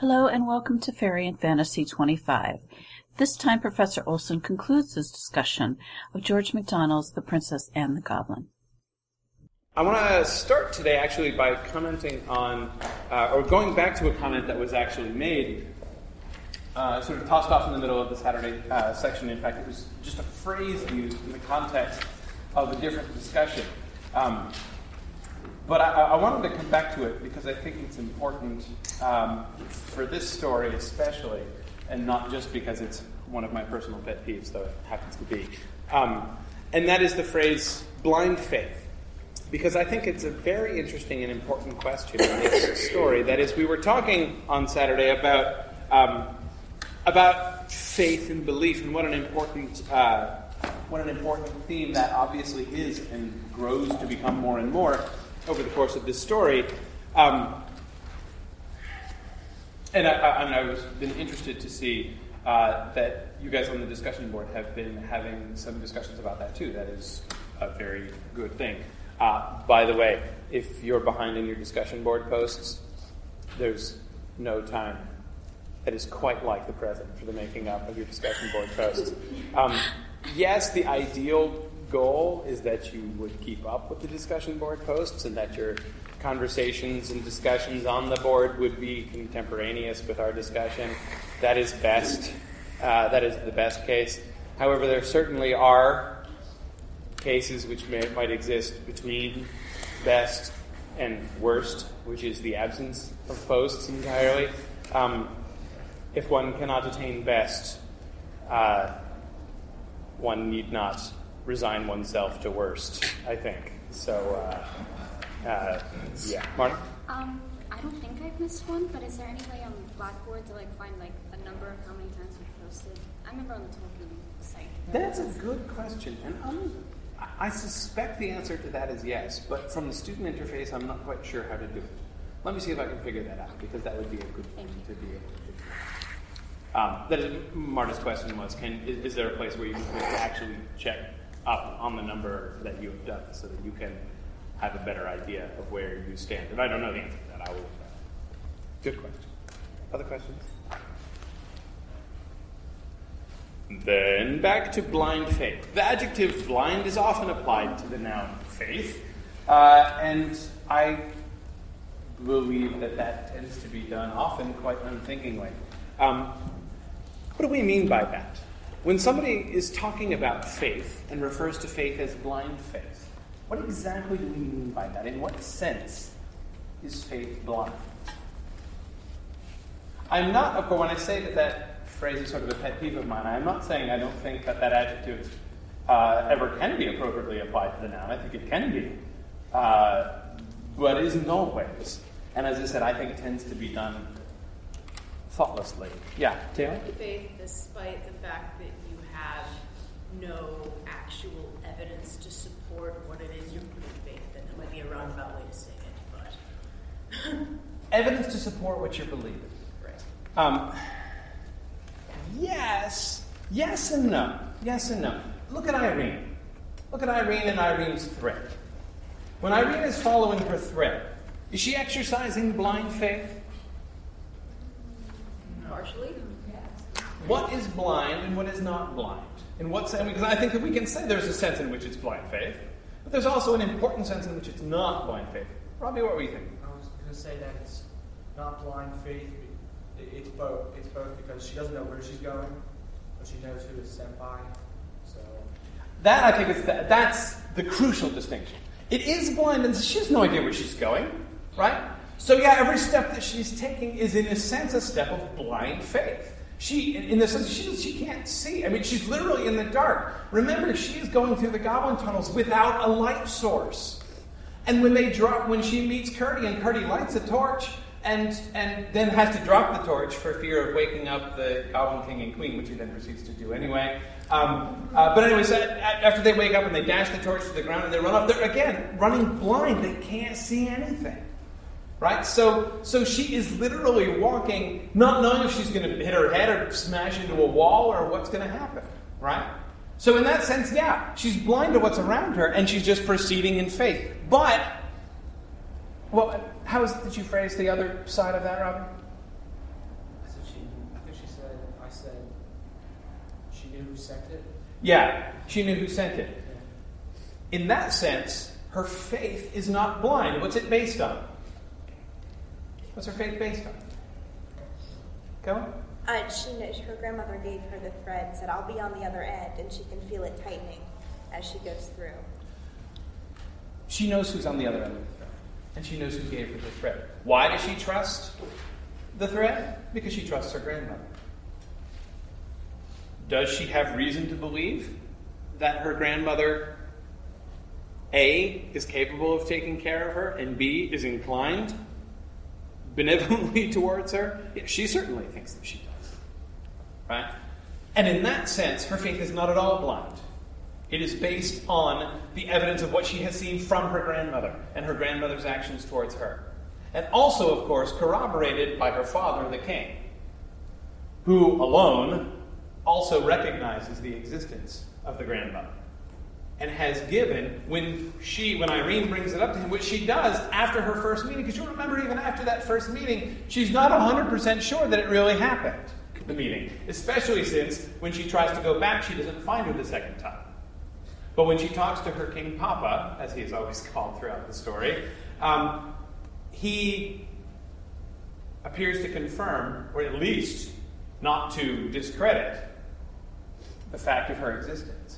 Hello and welcome to Fairy and Fantasy 25. This time Professor Olson concludes his discussion of George MacDonald's The Princess and the Goblin. I want to start today actually by commenting on, or going back to a comment that was actually made, sort of tossed off in the middle of the Saturday section. In fact, it was just a phrase used in the context of a different discussion. But I wanted to come back to it because I think it's important for this story especially, and not just because it's one of my personal pet peeves, though it happens to be. And that is the phrase blind faith. Because I think it's a very interesting and important question in this story. That is, we were talking on Saturday about faith and belief, and what an important theme that obviously is and grows to become more and more over the course of this story. And I was been interested to see that you guys on the discussion board have been having some discussions about that too. That is a very good thing. By the way, if you're behind in your discussion board posts, there's no time that is quite like the present for the making up of your discussion board posts. Yes, the ideal goal is that you would keep up with the discussion board posts and that your conversations and discussions on the board would be contemporaneous with our discussion. That is best. That is the best case. However, there certainly are cases which might exist between best and worst, which is the absence of posts entirely. If one cannot attain best, one need not resign oneself to worst, I think. So, yeah. Martin? I don't think I've missed one, but is there any way on Blackboard to find a number of how many times we've posted? I remember on the Tolkien site. That's a good question, and I suspect the answer to that is yes, but from the student interface, I'm not quite sure how to do it. Let me see if I can figure that out, because that would be a good thing to be able to figure out. That is, Marta's question was, is there a place where you can actually check up on the number that you have done so that you can have a better idea of where you stand? And I don't know the answer to that. I will. Good question. Other questions? Then back to blind faith. The adjective blind is often applied to the noun faith, and I believe that tends to be done often quite unthinkingly. What do we mean by that? When somebody is talking about faith and refers to faith as blind faith, what exactly do we mean by that? In what sense is faith blind? I'm not, of course, when I say that phrase is sort of a pet peeve of mine, I'm not saying I don't think that adjective ever can be appropriately applied to the noun. I think it can be, but it isn't always. And as I said, I think it tends to be done thoughtlessly. Yeah, Taylor? Faith, despite the fact that you have no actual evidence to support what it is you're putting faith in. That might be a roundabout way to say it, but... Evidence to support what you're believing. Right. Yes and no. Yes and no. Look at Irene. Look at Irene and Irene's thread. When Irene is following her thread, is she exercising blind faith? Partially. What is blind and what is not blind? In what sense? Because I think that we can say there's a sense in which it's blind faith, but there's also an important sense in which it's not blind faith. Robbie, what were you thinking? I was going to say that it's not blind faith. It's both. It's both because she doesn't know where she's going, but she knows who is sent by. So that, I think, that's the crucial distinction. It is blind, and she has no idea where she's going, right? So yeah, every step that she's taking is, in a sense, a step of blind faith. She, in the sense, she can't see. I mean, she's literally in the dark. Remember, she is going through the goblin tunnels without a light source. And when she meets Curdy, and Curdy lights a torch, and then has to drop the torch for fear of waking up the Goblin King and Queen, which he then proceeds to do anyway. But anyway, so after they wake up and they dash the torch to the ground and they run off, they're again running blind. They can't see anything. Right? So she is literally walking, not knowing if she's going to hit her head or smash into a wall or what's going to happen. Right? So in that sense, yeah, she's blind to what's around her and she's just proceeding in faith. But, well, did you phrase the other side of that, Robin? who sent it? Yeah, she knew who sent it. In that sense, her faith is not blind. What's it based on? What's her faith based on? Go on. Her grandmother gave her the thread, said, "I'll be on the other end," and she can feel it tightening as she goes through. She knows who's on the other end of the thread, and she knows who gave her the thread. Why does she trust the thread? Because she trusts her grandmother. Does she have reason to believe that her grandmother, A, is capable of taking care of her, and B, is inclined benevolently towards her? Yeah, she certainly thinks that she does. Right? And in that sense, her faith is not at all blind. It is based on the evidence of what she has seen from her grandmother and her grandmother's actions towards her. And also, of course, corroborated by her father, the king, who alone also recognizes the existence of the grandmother and has given, when Irene brings it up to him, which she does after her first meeting, because you'll remember even after that first meeting, she's not 100% sure that it really happened, the meeting, especially since when she tries to go back, she doesn't find her the second time. But when she talks to her King Papa, as he is always called throughout the story, he appears to confirm, or at least not to discredit, the fact of her existence.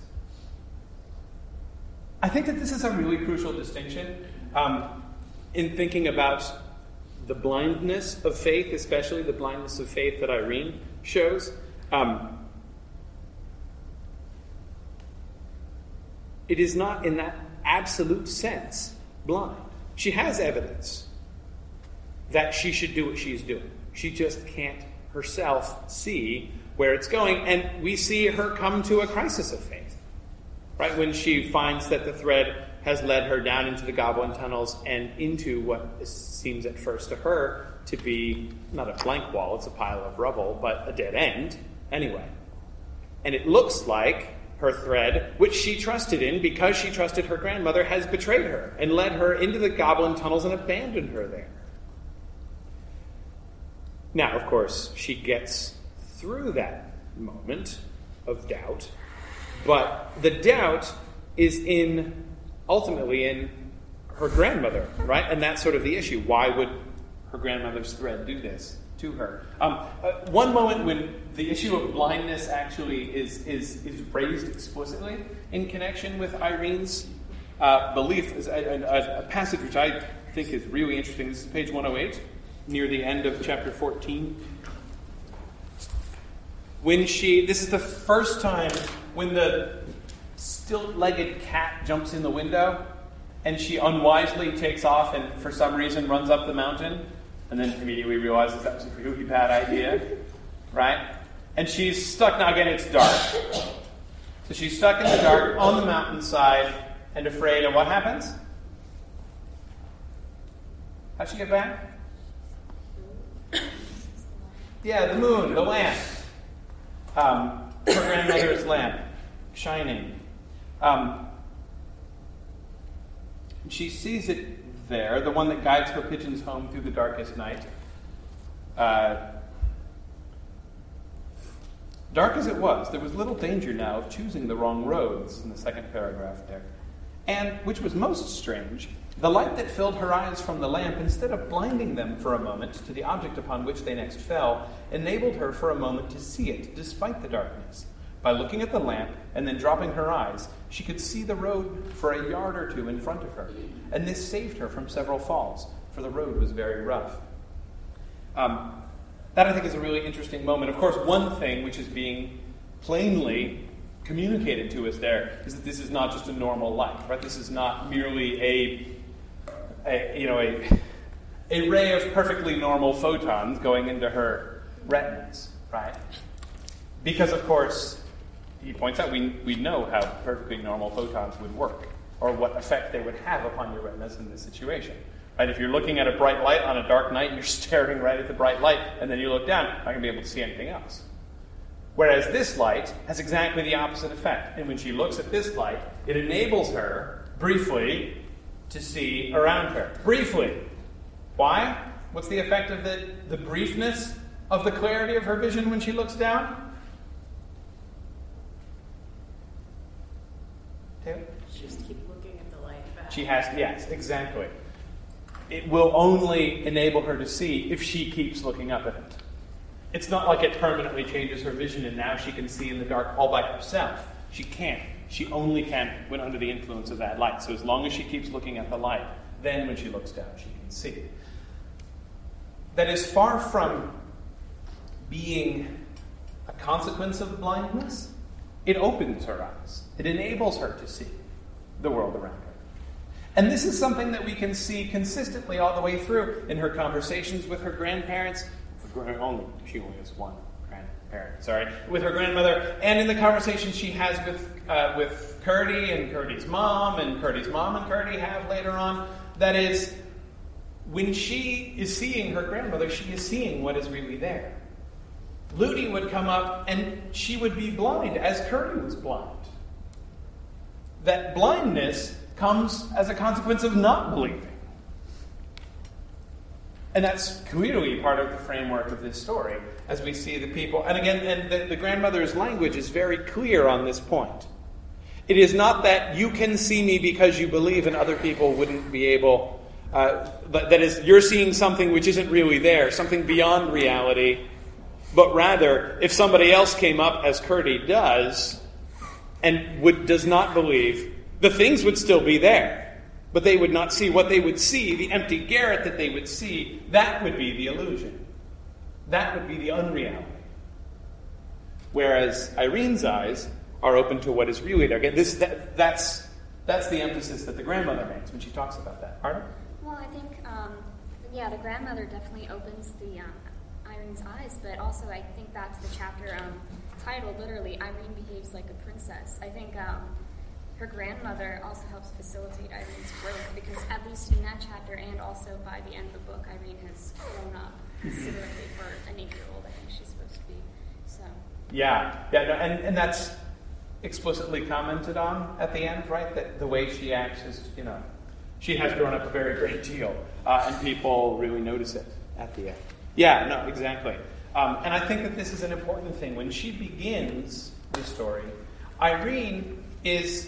I think that this is a really crucial distinction in thinking about the blindness of faith, especially the blindness of faith that Irene shows. It is not in that absolute sense blind. She has evidence that she should do what she's doing. She just can't herself see where it's going. And we see her come to a crisis of faith, right? When she finds that the thread has led her down into the goblin tunnels and into what seems at first to her to be not a blank wall, it's a pile of rubble, but a dead end anyway. And it looks like her thread, which she trusted in because she trusted her grandmother, has betrayed her and led her into the goblin tunnels and abandoned her there. Now, of course, she gets through that moment of doubt, but the doubt is ultimately in her grandmother, right? And that's sort of the issue. Why would her grandmother's thread do this to her? One moment when the issue of blindness actually is raised explicitly in connection with Irene's belief is a passage which I think is really interesting. This is page 108, near the end of chapter 14. This is the first time when the stilt-legged cat jumps in the window and she unwisely takes off and for some reason runs up the mountain and then immediately realizes that was a really bad idea, right? And she's stuck. Now again, it's dark. So she's stuck in the dark on the mountainside and afraid. And what happens? How'd she get back? Yeah, the moon, the lamp. Her grandmother's lamp, shining. She sees it there, the one that guides her pigeons home through the darkest night. Dark as it was, there was little danger now of choosing the wrong roads, in the second paragraph there. And, which was most strange, the light that filled her eyes from the lamp, instead of blinding them for a moment to the object upon which they next fell, enabled her for a moment to see it, despite the darkness. By looking at the lamp and then dropping her eyes, she could see the road for a yard or two in front of her, and this saved her from several falls, for the road was very rough. That, I think, is a really interesting moment. Of course, one thing which is being plainly communicated to us there is that this is not just a normal light, right? This is not merely a ray of perfectly normal photons going into her retinas, right? Because, of course, he points out we know how perfectly normal photons would work, or what effect they would have upon your retinas in this situation. Right? If you're looking at a bright light on a dark night and you're staring right at the bright light, and then you look down, you're not going to be able to see anything else. Whereas this light has exactly the opposite effect. And when she looks at this light, it enables her, briefly, to see around her. Briefly. Why? What's the effect of the briefness of the clarity of her vision when she looks down? She has, yes, exactly. It will only enable her to see if she keeps looking up at it. It's not like it permanently changes her vision and now she can see in the dark all by herself. She can't. She only can when under the influence of that light. So as long as she keeps looking at the light, then when she looks down, she can see. That is far from being a consequence of blindness. It opens her eyes. It enables her to see the world around her. And this is something that we can see consistently all the way through in her conversations with her grandparents. She only has one grandparent, with her grandmother, and in the conversations she has with Curdy and Curdy's mom and Curdy have later on. That is, when she is seeing her grandmother, she is seeing what is really there. Ludi would come up and she would be blind as Curdy was blind. That blindness comes as a consequence of not believing. And that's clearly part of the framework of this story, as we see the people. And again, the grandmother's language is very clear on this point. It is not that you can see me because you believe and other people wouldn't be able. But that is, you're seeing something which isn't really there, something beyond reality. But rather, if somebody else came up, as Curdy does, and does not believe, the things would still be there, but they would not see what they would see, the empty garret that they would see. That would be the illusion. That would be the unreality. Whereas Irene's eyes are open to what is really there. Again, that's the emphasis that the grandmother makes when she talks about that. Pardon? Well, I think, the grandmother definitely opens the Irene's eyes, but also I think back to the chapter titled literally, Irene Behaves Like a Princess. I think her grandmother also helps facilitate Irene's growth, because at least in that chapter and also by the end of the book, Irene has grown up considerably for an 8-year-old. I think she's supposed to be. So. And that's explicitly commented on at the end, right? That the way she acts is, she has grown up a very great deal, and people really notice it at the end. Yeah, no, exactly. And I think that this is an important thing. When she begins the story, Irene is,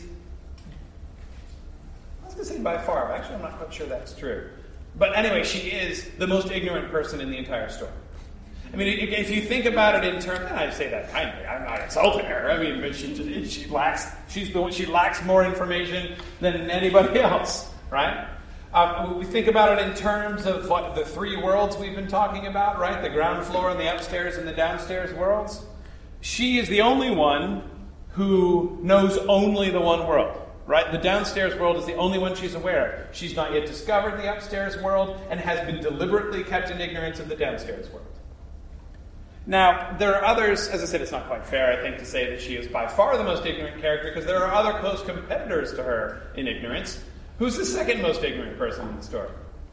I was going to say by far, but actually I'm not quite sure that's true. But anyway, she is the most ignorant person in the entire story. I mean, if you think about it in terms, and I say that kindly, I'm not insulting her. I mean, but she lacks more information than anybody else, right? We think about it in terms of what the three worlds we've been talking about, right? The ground floor and the upstairs and the downstairs worlds. She is the only one who knows only the one world, right? The downstairs world is the only one she's aware of. She's not yet discovered the upstairs world and has been deliberately kept in ignorance of the downstairs world. Now, there are others, as I said, it's not quite fair, I think, to say that she is by far the most ignorant character, because there are other close competitors to her in ignorance. Who's the second most ignorant person in the story?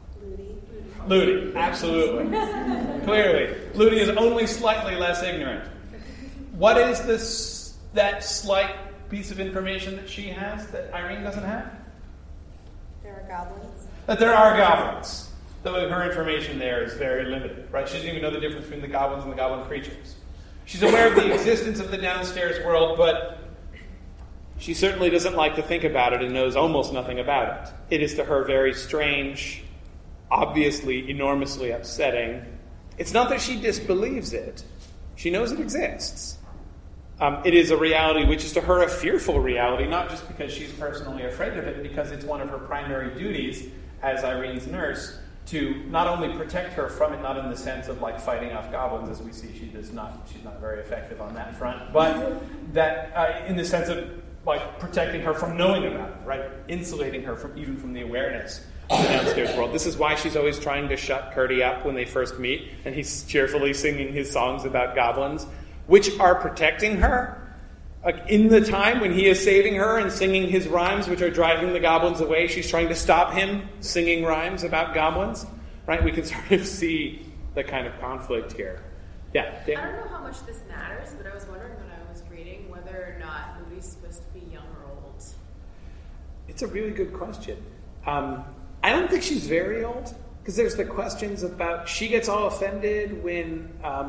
Ludi, absolutely. Clearly. Ludi is only slightly less ignorant. What is that slight piece of information that she has that Irene doesn't have? There are goblins. That there are goblins. Though her information there is very limited, right? She doesn't even know the difference between the goblins and the goblin creatures. She's aware of the existence of the downstairs world, but she certainly doesn't like to think about it and knows almost nothing about it. It is to her very strange, obviously enormously upsetting. It's not that she disbelieves it. She knows it exists. It is a reality which is to her a fearful reality, not just because she's personally afraid of it, because it's one of her primary duties as Irene's nurse to not only protect her from it, not in the sense of like fighting off goblins, as we see she's not very effective on that front, but that in the sense of like protecting her from knowing about it, right? Insulating her from the awareness of the downstairs world. This is why she's always trying to shut Curdy up when they first meet, and he's cheerfully singing his songs about goblins, which are protecting her. Like in the time when he is saving her and singing his rhymes, which are driving the goblins away, she's trying to stop him singing rhymes about goblins, right? We can sort of see the kind of conflict here. Yeah, Dan? I don't know how much this matters, but I was wondering when I was reading whether or not Ludi's supposed to be young or old. It's a really good question. I don't think she's very old, because there's the questions about, she gets all offended when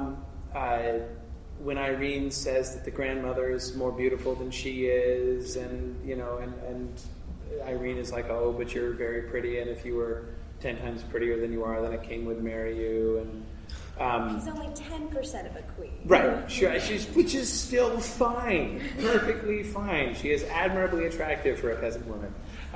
Irene says that the grandmother is more beautiful than she is, and Irene is like, oh, but you're very pretty, and if you were 10 times prettier than you are, then a king would marry you. And she's only 10% of a queen. Right, which is still fine, perfectly fine. She is admirably attractive for a peasant woman.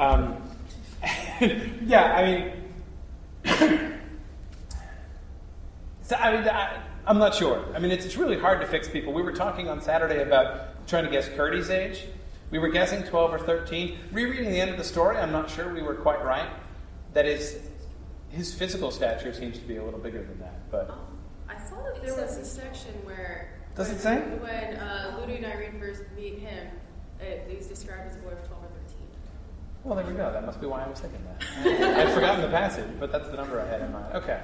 I'm not sure. I mean, it's really hard to fix people. We were talking on Saturday about trying to guess Curdy's age. We were guessing 12 or 13. Rereading the end of the story, I'm not sure we were quite right. That is, his physical stature seems to be a little bigger than that. But I thought that there was a section where... Does it say? When Ludi and Irene first meet him, he was described as a boy of 12 or 13. Well, there we go. That must be why I was thinking that. I'd forgotten the passage, but that's the number I had in mind. Okay.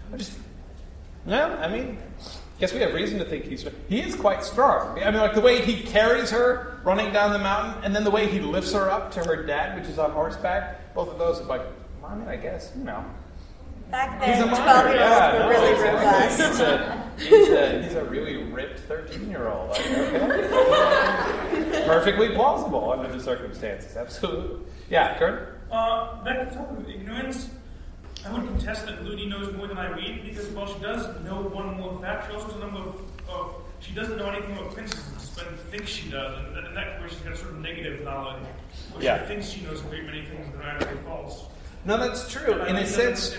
Guess we have reason to think he is quite strong. I mean, like the way he carries her running down the mountain, and then the way he lifts her up to her dad, which is on horseback. Both of those are like, well, I mean, I guess, Back then, he's a 12-year-olds were really robust. He's a really ripped 13-year-old. Like, okay. Perfectly plausible under the circumstances. Absolutely. Yeah, Kurt? Back to the topic of ignorance, I would contest that Ludi knows more than Irene, because while she does know one more fact, she also has a number of she doesn't know anything about princesses, but thinks she does, and in that where she's got a sort of negative knowledge, where she thinks she knows a great many things that are actually false. No, that's true. In a sense,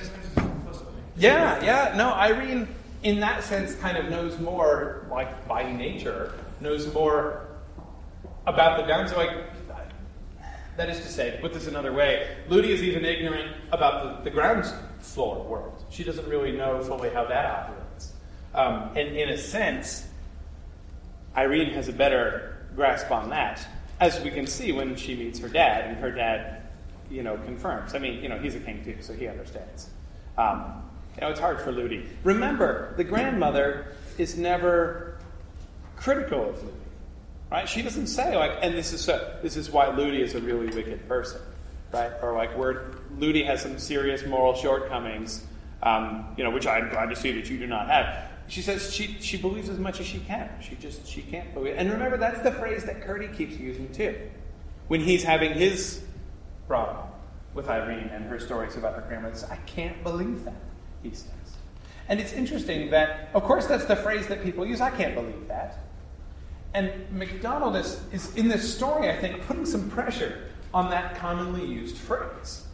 Irene, in that sense, kind of knows more, like by nature, knows more about the downside. That is to say, put this another way, Ludi is even ignorant about the ground floor world. She doesn't really know fully how that operates. And in a sense, Irene has a better grasp on that, as we can see when she meets her dad, and her dad, confirms. I mean, he's a king too, so he understands. It's hard for Ludi. Remember, the grandmother is never critical of Ludi. Right? She doesn't say, and this is why Ludi is a really wicked person, right? Or Ludi has some serious moral shortcomings, which I'm glad to see that you do not have. She says she believes as much as she can. She can't believe. And remember, that's the phrase that Curdy keeps using too, when he's having his problem with Irene and her stories about her grandmother. I can't believe that, he says. And it's interesting that, of course, that's the phrase that people use. I can't believe that. And MacDonald is in this story, I think, putting some pressure on that commonly used phrase.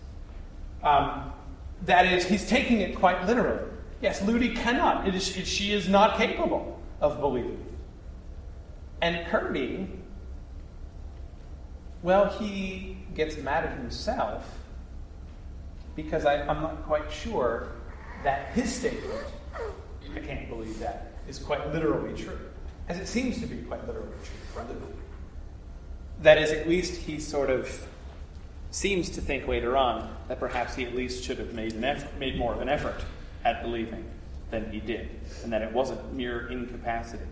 That is, he's taking it quite literally. Yes, Ludi cannot. She is not capable of believing. And Curdy, well, he gets mad at himself because I'm not quite sure that his statement, I can't believe that, is quite literally true. As it seems to be quite literally true for Ludi. That is, at least he sort of seems to think later on that perhaps he at least should have made more of an effort at believing than he did, and that it wasn't mere incapacity.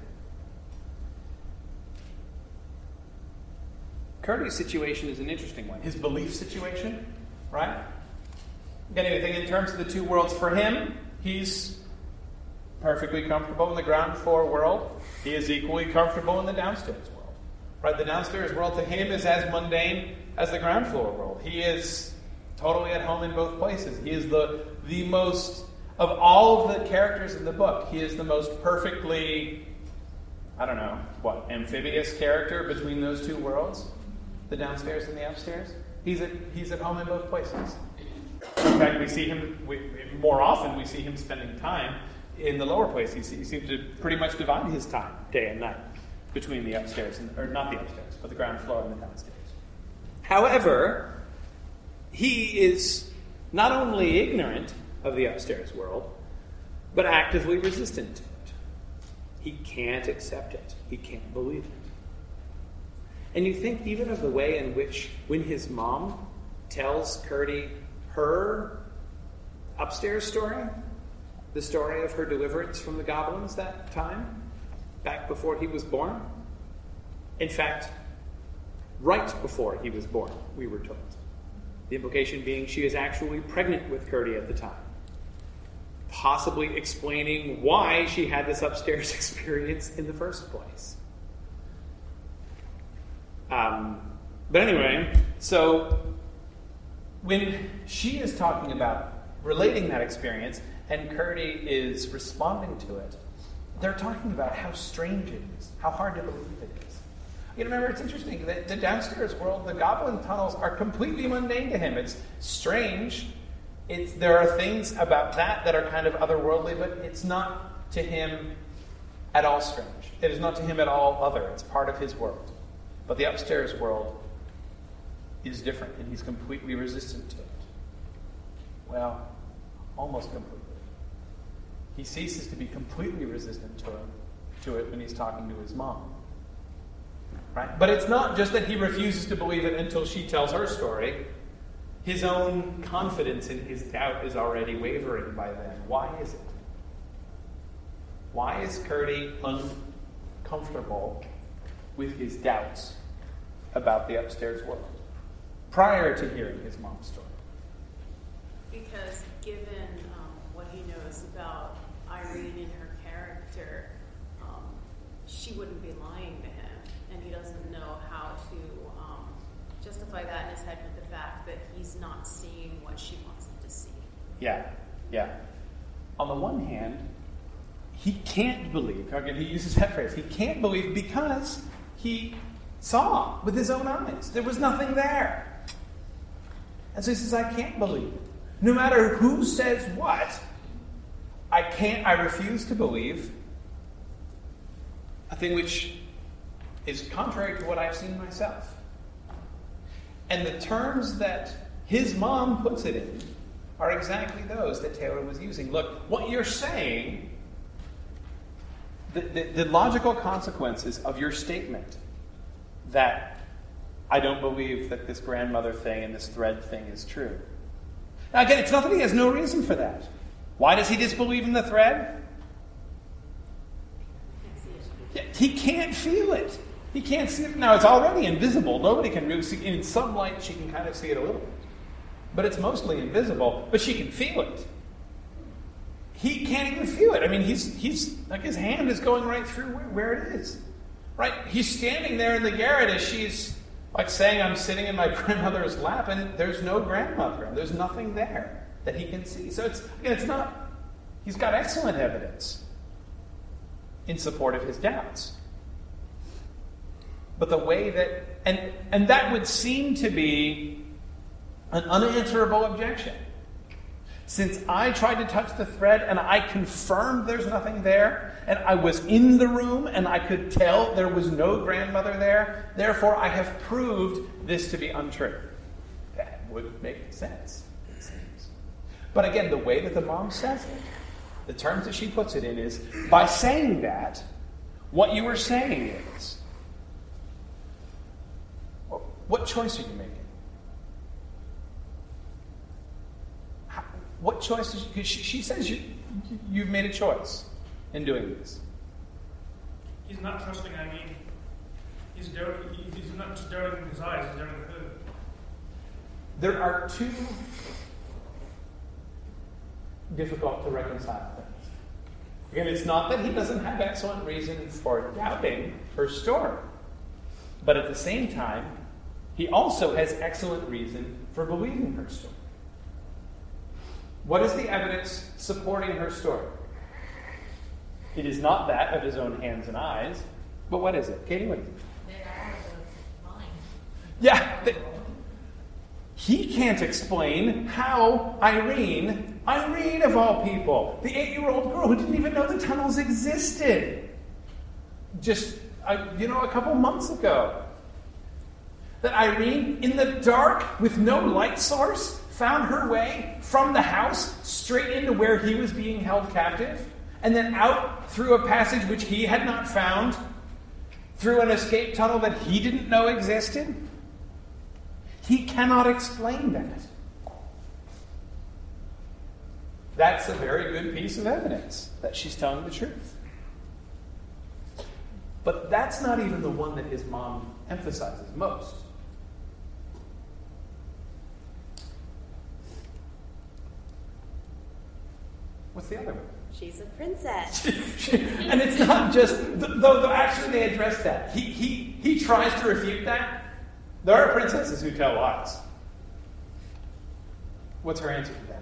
Curdy's situation is an interesting one. His belief situation, right? Got anything in terms of the two worlds for him? He's perfectly comfortable in the ground floor world. He is equally comfortable in the downstairs world. Right? The downstairs world to him is as mundane as the ground floor world. He is totally at home in both places. He is the most, of all of the characters in the book, he is the most perfectly, amphibious character between those two worlds, the downstairs and the upstairs. He's at home in both places. In fact, we see him, more often we see him spending time in the lower place. He seems to pretty much divide his time, day and night, between the upstairs, or not the upstairs, but the ground floor and the downstairs. However, he is not only ignorant of the upstairs world, but actively resistant to it. He can't accept it. He can't believe it. And you think even of the way in which, when his mom tells Curdy her upstairs story, the story of her deliverance from the goblins that time, back before he was born. In fact, right before he was born, we were told. The implication being she is actually pregnant with Curdy at the time, possibly explaining why she had this upstairs experience in the first place. But anyway, so when she is talking about relating that experience and Curdy is responding to it, they're talking about how strange it is, how hard to believe it is. You remember, it's interesting, the downstairs world, the goblin tunnels are completely mundane to him. It's strange. There are things about that are kind of otherworldly, but it's not to him at all strange. It is not to him at all other. It's part of his world. But the upstairs world is different, and he's completely resistant to it. Well, almost completely. He ceases to be completely resistant to it when he's talking to his mom. Right? But it's not just that he refuses to believe it until she tells her story. His own confidence in his doubt is already wavering by then. Why is it? Why is Curdy uncomfortable with his doubts about the upstairs world prior to hearing his mom's story? Because given what he knows about Irene and her character, she wouldn't be lying to him, and he doesn't know how to justify that in his head with the fact that he's not seeing what she wants him to see. Yeah. On the one hand, he can't believe, again, he uses that phrase, he can't believe because he saw with his own eyes. There was nothing there. And so he says, I can't believe it. No matter who says what, I refuse to believe a thing which is contrary to what I've seen myself. And the terms that his mom puts it in are exactly those that Taylor was using. Look, what you're saying, the logical consequences of your statement that I don't believe that this grandmother thing and this thread thing is true. Now again, it's not that he has no reason for that. Why does he disbelieve in the thread? Yeah, he can't feel it. He can't see it. Now, it's already invisible. Nobody can really see it. In some light, she can kind of see it a little bit. But it's mostly invisible. But she can feel it. He can't even feel it. I mean, he's like his hand is going right through where it is. Right? He's standing there in the garret as she's like saying, I'm sitting in my grandmother's lap, and there's no grandmother. And there's nothing there that he can see. So it's not, he's got excellent evidence in support of his doubts. But the way that, and that would seem to be an unanswerable objection. Since I tried to touch the thread and I confirmed there's nothing there, and I was in the room and I could tell there was no grandmother there, therefore I have proved this to be untrue. That would make sense, it seems. But again, the way that the mom says it, the terms that she puts it in is, by saying that, what you are saying is, what choice are you making? What choice is because she says you've made a choice in doing this. He's not trusting Irene. He's not just doubting in his eyes, he's doubting in her. There are two difficult to reconcile things. Again, it's not that he doesn't have excellent reason for doubting her story. But at the same time, he also has excellent reason for believing her story. What is the evidence supporting her story? It is not that of his own hands and eyes, but what is it? Katie, what is it? Yeah, he can't explain how Irene of all people, the 8-year-old girl who didn't even know the tunnels existed, just a couple months ago, that Irene, in the dark with no light source, found her way from the house straight into where he was being held captive, and then out through a passage which he had not found, through an escape tunnel that he didn't know existed. He cannot explain that. That's a very good piece of evidence that she's telling the truth. But that's not even the one that his mom emphasizes most. What's the other one? She's a princess. And it's not just, though actually they address that. He tries to refute that. There are princesses who tell lies. What's her answer to that?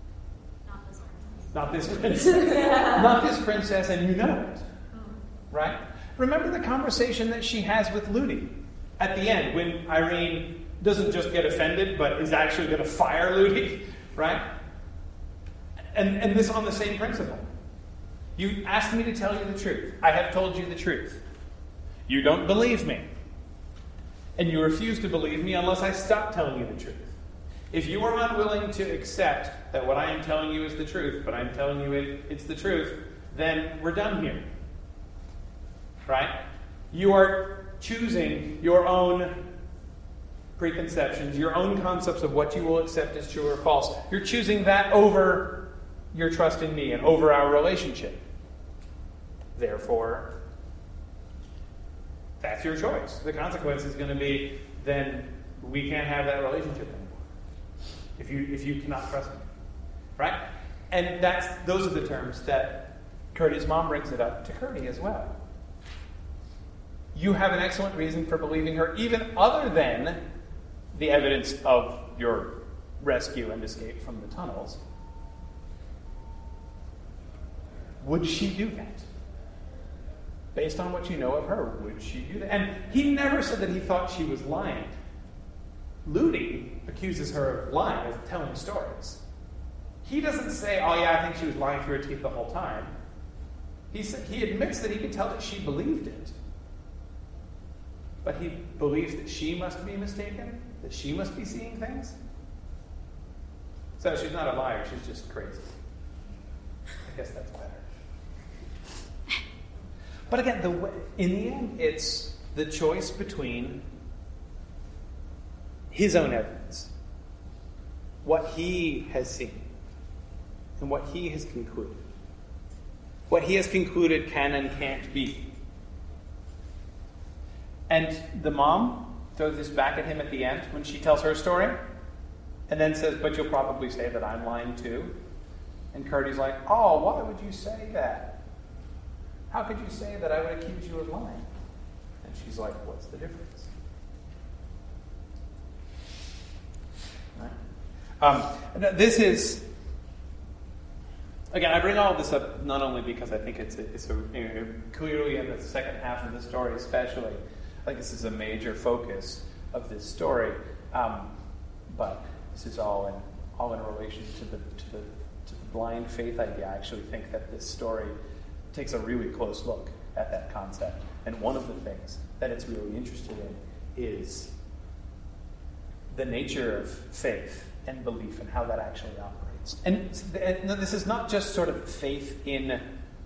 Not this Not this princess. Not this princess, and you know it. Right? Remember the conversation that she has with Ludi at the end when Irene doesn't just get offended, but is actually going to fire Ludi, right? And this on the same principle. You asked me to tell you the truth. I have told you the truth. You don't believe me. And you refuse to believe me unless I stop telling you the truth. If you are not willing to accept that what I am telling you is the truth, but I'm telling you it's the truth, then we're done here. Right? You are choosing your own preconceptions, your own concepts of what you will accept as true or false. You're choosing that over your trust in me and over our relationship. Therefore, that's your choice. The consequence is going to be, then we can't have that relationship anymore. If you cannot trust me. Right? And those are the terms that Curdy's mom brings it up to Curdy as well. You have an excellent reason for believing her, even other than the evidence of your rescue and escape from the tunnels. Would she do that? Based on what you know of her, would she do that? And he never said that he thought she was lying. Ludi accuses her of lying, of telling stories. He doesn't say, oh yeah, I think she was lying through her teeth the whole time. He admits that he could tell that she believed it. But he believes that she must be mistaken, that she must be seeing things. So she's not a liar, she's just crazy. I guess that's better. But again, in the end, it's the choice between his own evidence, what he has seen, and what he has concluded. What he has concluded can and can't be. And the mom throws this back at him at the end when she tells her story, and then says, but you'll probably say that I'm lying too. And Curdy's like, oh, why would you say that? How could you say that I would accuse you of lying? And she's like, what's the difference? Right? This is, again, I bring all of this up not only because I think it's clearly in the second half of the story especially, I think this is a major focus of this story, but this is all in relation to the blind faith idea. I actually think that this story takes a really close look at that concept. And one of the things that it's really interested in is the nature of faith and belief and how that actually operates. And this is not just sort of faith in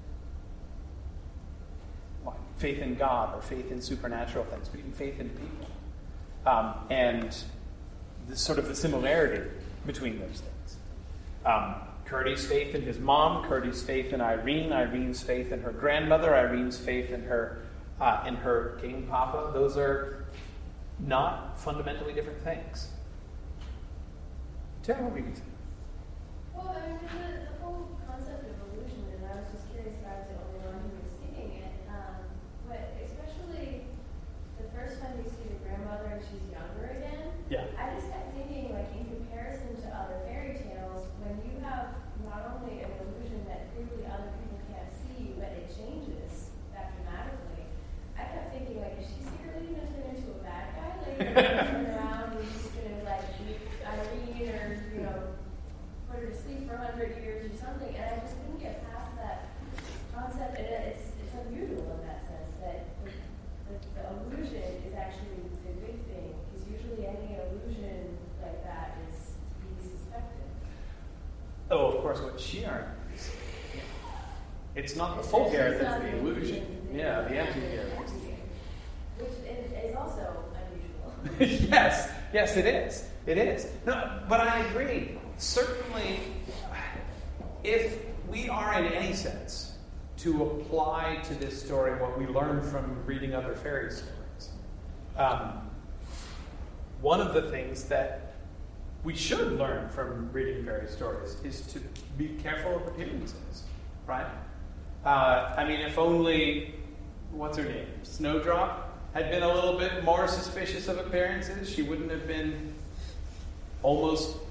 God or faith in supernatural things, but even faith in people. And this sort of the similarity between those things. Curdy's faith in his mom, Curdy's faith in Irene, Irene's faith in her grandmother, Irene's faith in her king papa. Those are not fundamentally different things. Tell me what you can say. Well, I mean, the whole concept of illusion, and I was just curious if I was the only one who was seeing it, but especially the first time you see your grandmother and she's younger again, Yeah. I just kept thinking, like, in comparison to other fairy tales, when you have not only an illusion that clearly other people can't see, but it changes that dramatically, I kept thinking, like, is she secretly going to turn into a bad guy? Like, turn around and she's going to, like, beat Irene or, you know, put her to sleep for 100 years or something, and I just couldn't get past that concept, and it's unusual in that sense, that the illusion is actually the big thing, because usually any illusion like that is to be suspected. Oh, of course, what she argues. It's not the full Gareth, it's the illusion. Yeah, the empty Gareth. Which is also unusual. Yes, it is. It is. No, but I agree. Certainly, if we are in any sense to apply to this story what we learned from reading other fairy stories, one of the things that we should learn from reading fairy stories is to be careful of appearances, right? I mean, if only, what's her name? Snowdrop had been a little bit more suspicious of appearances, she wouldn't have been almost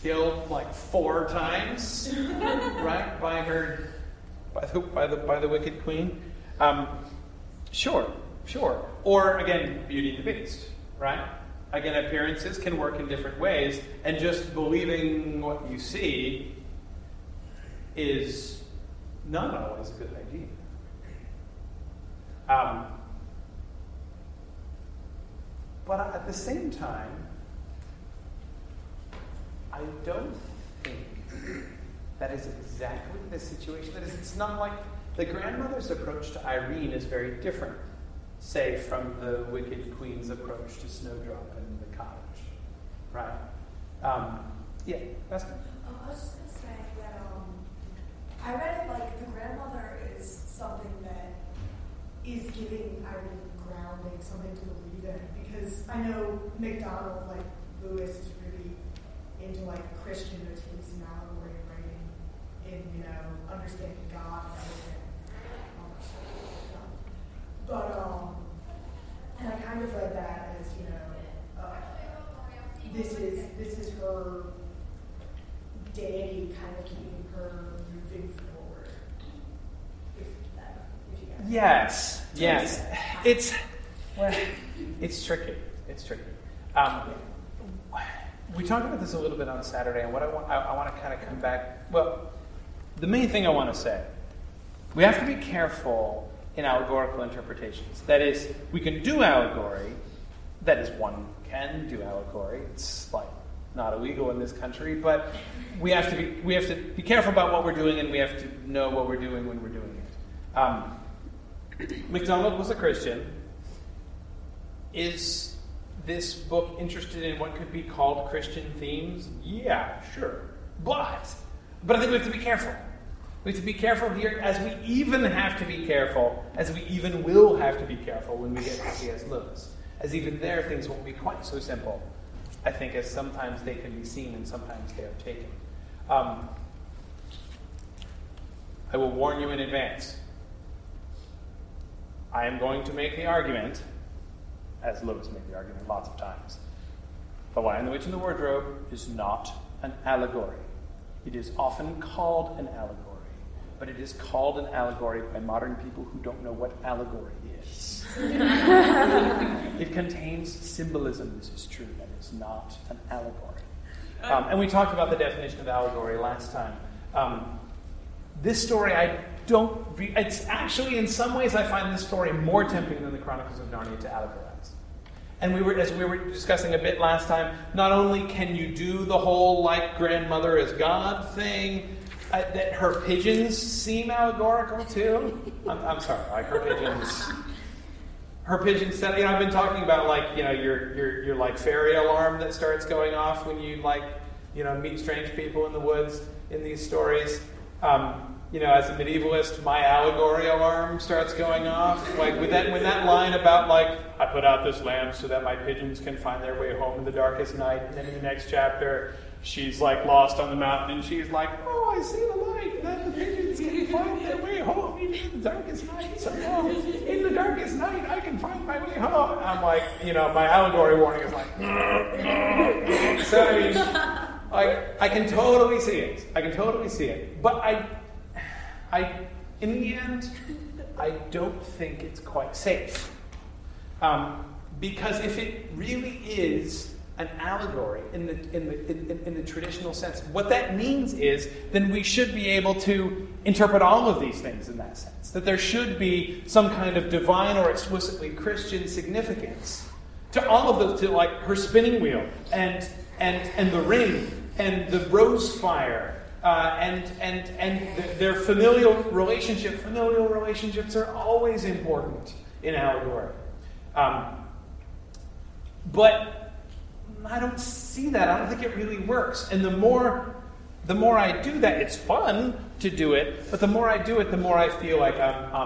killed like 4 times, right, by the wicked queen. Sure. Or again, Beauty and the Beast, right? Again, appearances can work in different ways, and just believing what you see is not always a good idea. But at the same time, I don't think that is exactly the situation. That is, it's not like the grandmother's approach to Irene is very different, say, from the wicked queen's approach to Snowdrop in the cottage, right? Yeah, that's good. I was just going to say that I read it like the grandmother is something that is giving Irene grounding, something to believe in. Because I know MacDonald, like Lewis, is really into like Christian motifs and allegory writing in, understanding God and everything. But and I kind of read that as, this is her deity kind of keeping her moving forward. If you guys Yes. It's tricky. We talked about this a little bit on Saturday, and what I want to kind of come back. Well, the main thing I want to say, we have to be careful in allegorical interpretations. That is, we can do allegory. That is, one can do allegory. It's like not illegal in this country, but we have to be careful about what we're doing, and we have to know what we're doing when we're doing it. MacDonald was a Christian. Is this book interested in what could be called Christian themes? Yeah, sure. But I think we have to be careful. We have to be careful here, as we even have to be careful, as we even will have to be careful when we get to C.S. Lewis. As even there, things won't be quite so simple, I think, as sometimes they can be seen and sometimes they are taken. I will warn you in advance. I am going to make the argument, as Lewis made the argument lots of times, The Lion, the Witch, and the Wardrobe is not an allegory. It is often called an allegory, but it is called an allegory by modern people who don't know what allegory is. It contains symbolism, this is true, but it's not an allegory. And we talked about the definition of allegory last time. This story, it's actually, in some ways, I find this story more tempting than the Chronicles of Narnia to allegorize. And as we were discussing a bit last time, not only can you do the whole like grandmother as God thing, that her pigeons seem allegorical too. I'm sorry, like her pigeons. Her pigeons said, I've been talking about like, your like fairy alarm that starts going off when you like, meet strange people in the woods in these stories. As a medievalist, my allegory alarm starts going off. Like when that line about like, I put out this lamp so that my pigeons can find their way home in the darkest night, and then in the next chapter, she's like lost on the mountain, and she's like, I see the light, that the pigeons can find their way home even in the darkest night. So in the darkest night, I can find my way home. I'm like, my allegory warning is like, so I mean, I can totally see it. But in the end, I don't think it's quite safe. Because if it really is an allegory in the traditional sense, what that means is then we should be able to interpret all of these things in that sense. That there should be some kind of divine or explicitly Christian significance to all of those, to like her spinning wheel and the ring and the rose fire. And their familial relationships are always important in allegory. But I don't see that. I don't think it really works. And the more I do that, it's fun to do it. But the more I do it, the more I feel like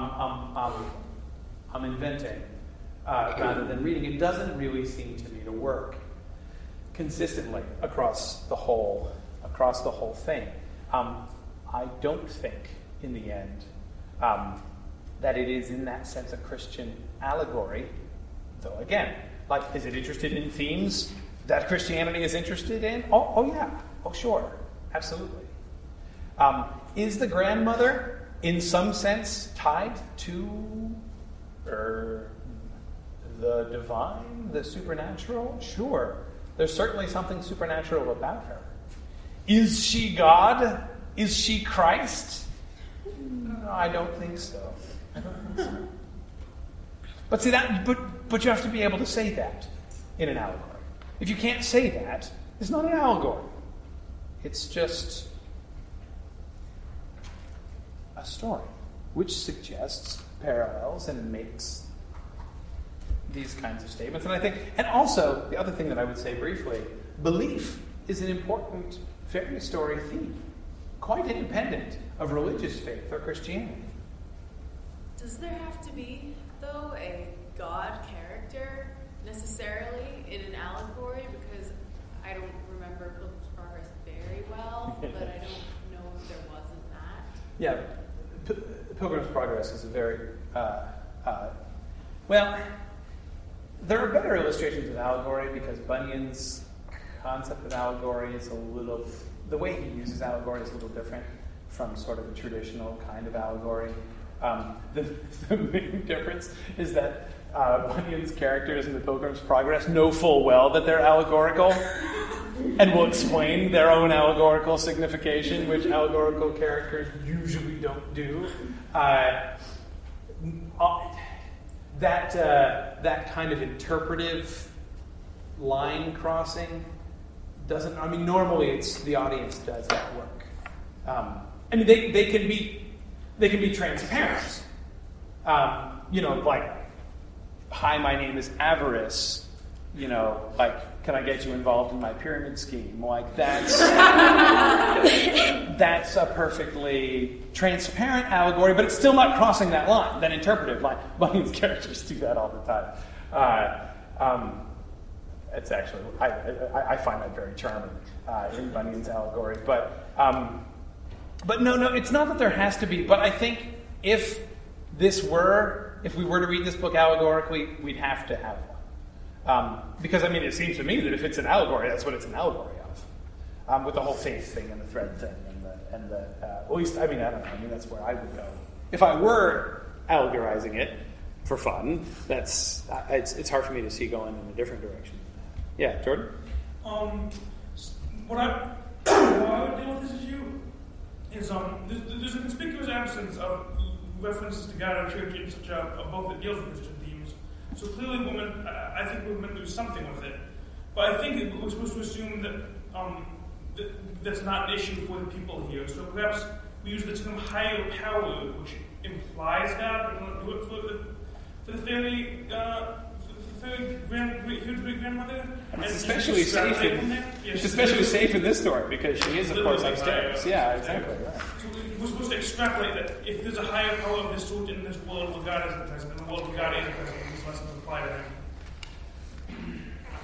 I'm inventing rather than reading. It doesn't really seem to me to work consistently across the whole thing. I don't think, in the end, that it is in that sense a Christian allegory. Though again, like, is it interested in themes that Christianity is interested in? Oh Oh, sure. Absolutely. Is the grandmother, in some sense, tied to the divine, the supernatural? Sure. There's certainly something supernatural about her. Is she God? Is she Christ? No, I don't think so. But see that. But you have to be able to say that in an allegory. If you can't say that, it's not an allegory. It's just a story, which suggests parallels and makes these kinds of statements. And also, the other thing that I would say briefly, belief is an important fairy story theme, quite independent of religious faith or Christianity. Does there have to be, though, a God character necessarily in an allegory? Because I don't remember Pilgrim's Progress very well, but I don't know if there wasn't that. Yeah, Pilgrim's Progress is a very, well, there are better illustrations of allegory because Bunyan's concept of allegory is the way he uses allegory is a little different from sort of a traditional kind of allegory. The main difference is that Bunyan's characters in the Pilgrim's Progress know full well that they're allegorical and will explain their own allegorical signification, which allegorical characters usually don't do. That kind of interpretive line crossing doesn't. I mean, normally it's the audience does that work. I mean, they can be transparent. Like, hi, my name is Avarice. Like, can I get you involved in my pyramid scheme? Like, that's a perfectly transparent allegory, but it's still not crossing that line, that interpretive line. Bunyan's characters do that all the time. It's actually, I find that very charming in Bunyan's allegory. But no, it's not that there has to be, but I think if we were to read this book allegorically, we'd have to have one. Because, I mean, it seems to me that if it's an allegory, that's what it's an allegory of. With the whole faith thing and the thread thing and the at least, I mean, I don't know. I mean, that's where I would go. If I were allegorizing it for fun, it's hard for me to see going in a different direction. Yeah, Jordan? What I would deal with this issue is there's a conspicuous absence of references to God and church in such a book that deals with Christian themes. So clearly, I think we're meant to do something with it. But I think we're supposed to assume that that's not an issue for the people here. So perhaps we use the term higher power, which implies God, but we don't do it for the fairy great-grandmother. It's especially safe. It's especially safe in this story because she is, of course, upstairs. Yeah, exactly. Right. So we're supposed to extrapolate that if there's a higher power of this sort in this world where God isn't present, and the world where God is present, these lessons apply to him.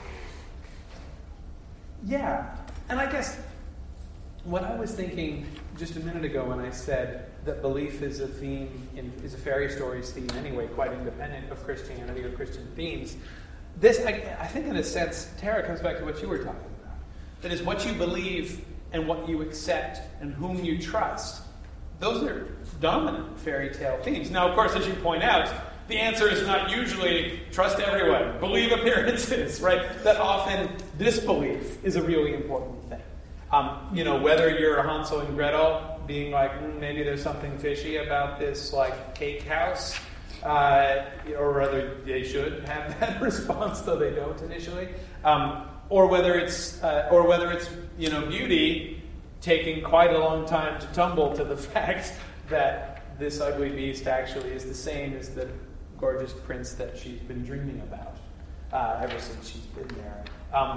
Yeah, and I guess what I was thinking just a minute ago when I said that belief is a theme, is a fairy stories theme anyway, quite independent of Christianity or Christian themes. This, I think in a sense, Tara, comes back to what you were talking about. That is, what you believe and what you accept and whom you trust. Those are dominant fairy tale themes. Now, of course, as you point out, the answer is not usually trust everyone, believe appearances, right? That often disbelief is a really important thing. Whether you're Hansel and Gretel being like, maybe there's something fishy about this, like, cake house, or whether they should have that response, though they don't initially, or whether it's Beauty taking quite a long time to tumble to the fact that this ugly beast actually is the same as the gorgeous prince that she's been dreaming about ever since she's been there.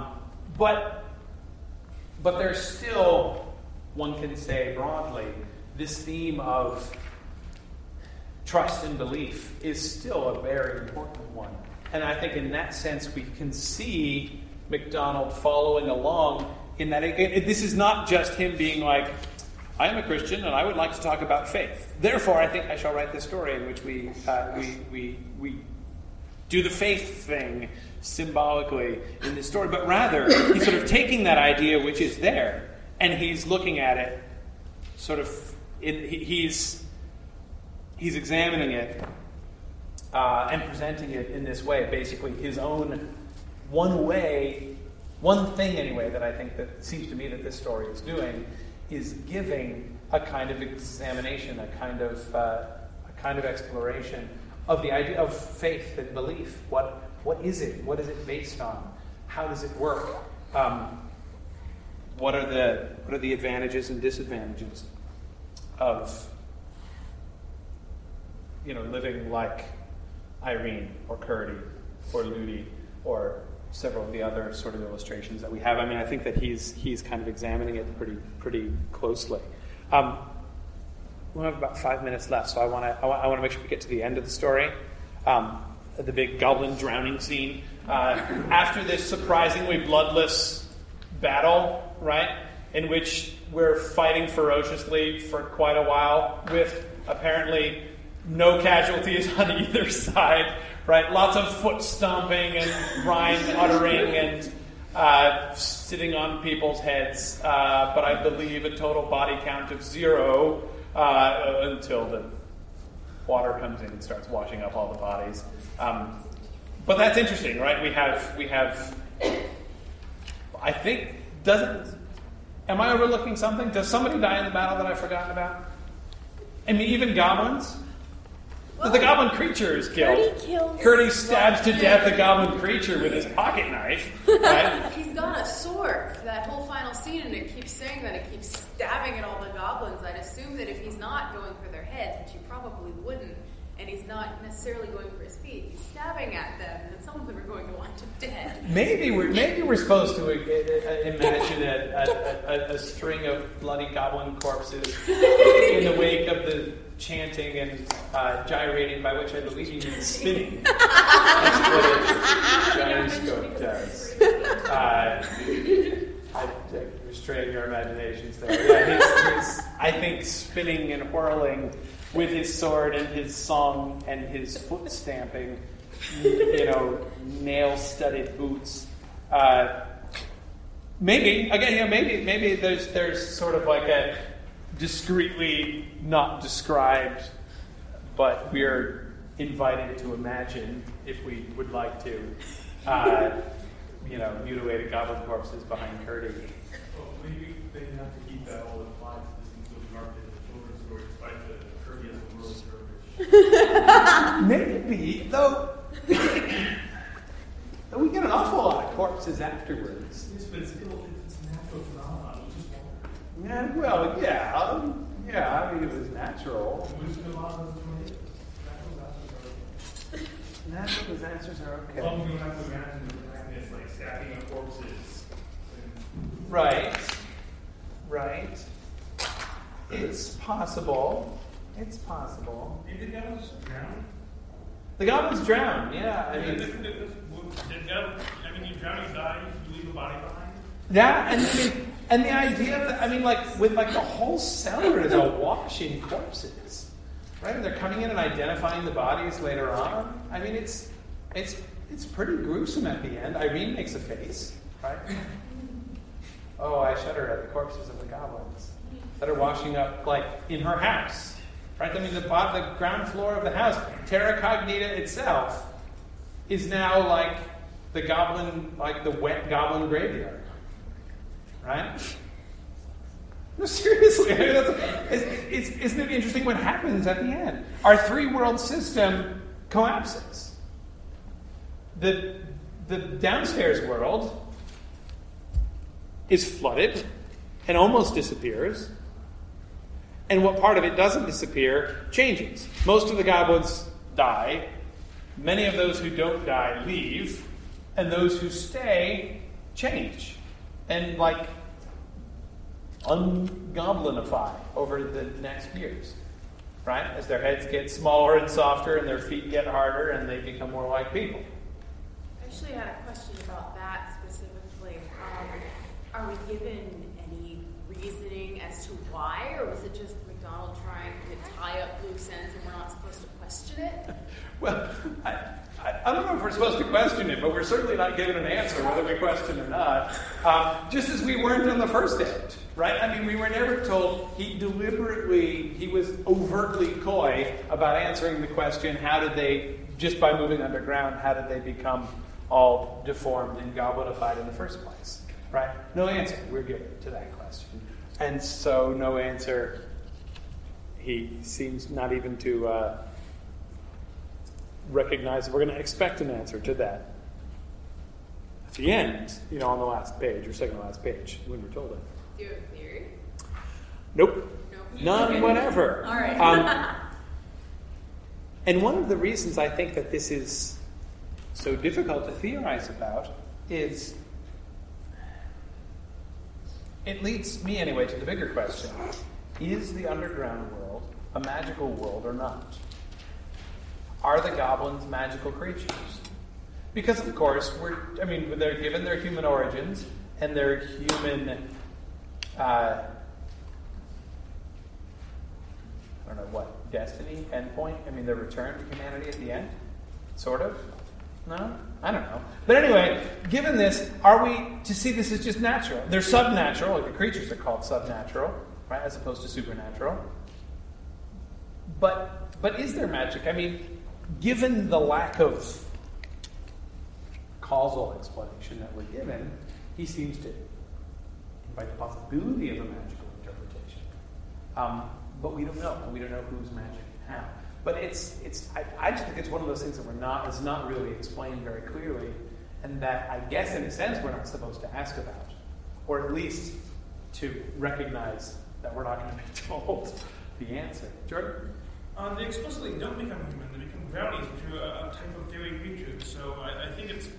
But there's still, one can say broadly, this theme of trust and belief is still a very important one. And I think in that sense we can see MacDonald following along in that this is not just him being like, I am a Christian and I would like to talk about faith. Therefore, I think I shall write this story in which we do the faith thing symbolically in this story. But rather, he's sort of taking that idea which is there And he's looking at it sort of, he's examining it and presenting it in this way, basically his own one thing anyway that I think that seems to me that this story is doing is giving a kind of examination, a kind of exploration of the idea of faith and belief. What is it? What is it based on? How does it work? What are the advantages and disadvantages of living like Irene or Curdy or Ludi or several of the other sort of illustrations that we have? I mean, I think that he's kind of examining it pretty closely. We have about 5 minutes left, so I want to make sure we get to the end of the story. The big goblin drowning scene. After this surprisingly bloodless battle, right, in which we're fighting ferociously for quite a while with apparently no casualties on either side, right? Lots of foot stomping and rhyme uttering and sitting on people's heads, but I believe a total body count of 0 until the water comes in and starts washing up all the bodies. But that's interesting, right? We have. I think am I overlooking something? Does somebody die in the battle that I've forgotten about? I mean, even goblins. Well, the goblin creature is killed. Curdy stabs to death the goblin creature with his pocket knife. Right? He's got a sword for that whole final scene, and it keeps saying that it keeps stabbing at all the goblins. I'd assume that if he's not going for their heads, which he probably wouldn't, and he's not necessarily going for his feet, he's stabbing at them, and some of them are going to wind up dead. Maybe we're supposed to imagine a string of bloody goblin corpses in the wake of the chanting and gyrating, by which I believe he means spinning. That's what a gyroscope does. I restrain your imaginations there. Yeah, he's, I think, spinning and whirling with his sword and his song and his foot stamping, nail-studded boots. Maybe there's sort of like a discreetly not described, but we're invited to imagine, if we would like to, mutilated goblin corpses behind Curdy. Well, maybe they have to keep that all applied to this including market as a children's story, despite the Curdy as a world service. Maybe, though we get an awful lot of corpses afterwards. Yes, but it's a natural phenomenon. It's just water. Yeah, well, yeah, I mean, it was natural. Natural disasters are okay. As long as we don't have to imagine the blackness, like stacking up corpses. Right. It's possible. Maybe the goblins drown. The goblins drown, yeah. I mean, you drown, you die, you leave a body behind. Yeah, and the idea that, with the whole cellar is awash in corpses, right? And they're coming in and identifying the bodies later on. I mean, it's pretty gruesome at the end. Irene makes a face, right? Oh, I shudder at the corpses of the goblins that are washing up, in her house, right? I mean, the ground floor of the house, Terra Cognita itself, is now like the wet goblin graveyard. Right? No, seriously. I mean, isn't it interesting what happens at the end? Our three-world system collapses. The downstairs world is flooded and almost disappears. And what part of it doesn't disappear changes. Most of the goblins die. Many of those who don't die leave. And those who stay change. And ungoblinify over the next years, right? As their heads get smaller and softer and their feet get harder and they become more like people. I actually had a question about that specifically. Are we given any reasoning as to why, or was it just McDonald trying to tie up loose ends and we're not supposed to question it? Well, I don't know if we're supposed to question it, but we're certainly not given an answer whether we question or not. Just as we weren't on the first end, right? I mean, we were never told he was overtly coy about answering the question, just by moving underground, how did they become all deformed and goblinified in the first place, right? No answer we're given to that question. And so no answer, he seems not even to recognize. We're going to expect an answer to that at the end, on the last page, or second to last page, when we're told it. Do you have a theory? Nope. None whatever. All right. And one of the reasons I think that this is so difficult to theorize about is, it leads me anyway to the bigger question. Is the underground world a magical world or not? Are the goblins magical creatures? Because, of course, they're given their human origins and their human, destiny, endpoint. Their return to humanity at the end? Sort of? No? I don't know. But anyway, given this, are we to see this as just natural? They're subnatural, like the creatures are called subnatural, right, as opposed to supernatural. But is there magic? Given the lack of causal explanation that we're given, he seems to invite the possibility of a magical interpretation. But we don't know. We don't know who's magic and how. But I just think it's one of those things that is not really explained very clearly, and that I guess in a sense we're not supposed to ask about, or at least to recognize that we're not going to be told the answer. Jordan? They explicitly don't become human; they become brownies, which are a type of fairy creature. So I think it's.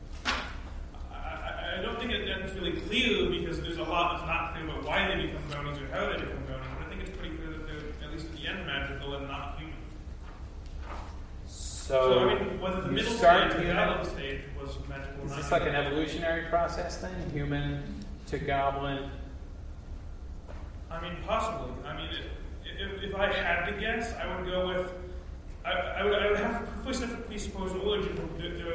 I don't think it's really clear, because there's a lot that's not clear about why they become brownies or how they become brownies. But I think it's pretty clear that they're at least at the end magical and not human. So whether the middle stage or the middle stage was magical. Is this like an evolutionary process then? Human to goblin? Possibly. If I had to guess, I would go with. I would have first have to presuppose the origin of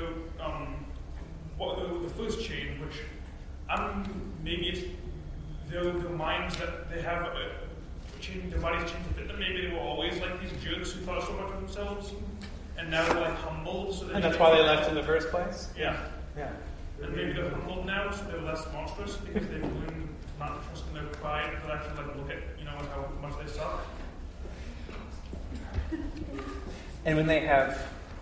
the first chain, which maybe it's the minds that they have their bodies change to fit them. Maybe they were always like these jerks who thought so much of themselves, and now they're like humbled. And that's why they left in the first place? Yeah. Yeah. And maybe they're humbled now, so they're less monstrous because they've learned not to trust in their pride, but actually look at how much they suck. And when they have,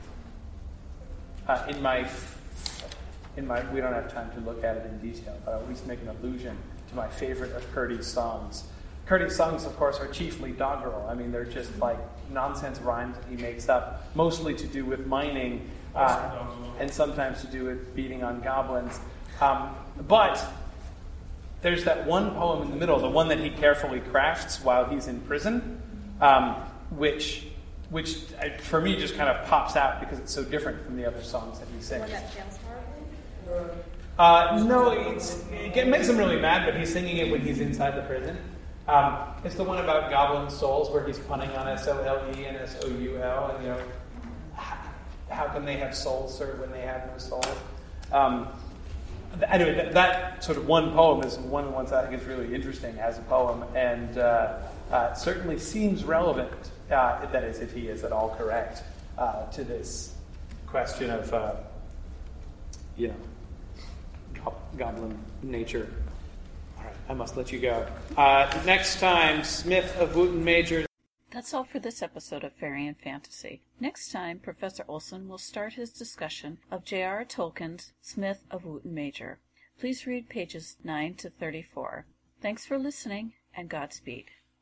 we don't have time to look at it in detail, but I'll at least make an allusion to my favorite of Curdy's songs. Curdy's songs, of course, are chiefly doggerel. They're just like nonsense rhymes that he makes up, mostly to do with mining, and sometimes to do with beating on goblins. But there's that one poem in the middle, the one that he carefully crafts while he's in prison, which for me just kind of pops out because it's so different from the other songs that he sings. No, it makes him really mad, but he's singing it when he's inside the prison. It's the one about goblin souls where he's punning on S-O-L-E and S-O-U-L, and how can they have souls, sir, when they have no soul? Anyway, that sort of one poem is one of the ones that I think is really interesting as a poem, and certainly seems relevant, that is, if he is at all correct, to this question of, goblin nature. All right, I must let you go. Next time, Smith of Wooten Major. That's all for this episode of Fairy and Fantasy. Next time, Professor Olson will start his discussion of J.R.R. Tolkien's Smith of Wooten Major. Please read pages 9 to 34. Thanks for listening, and Godspeed.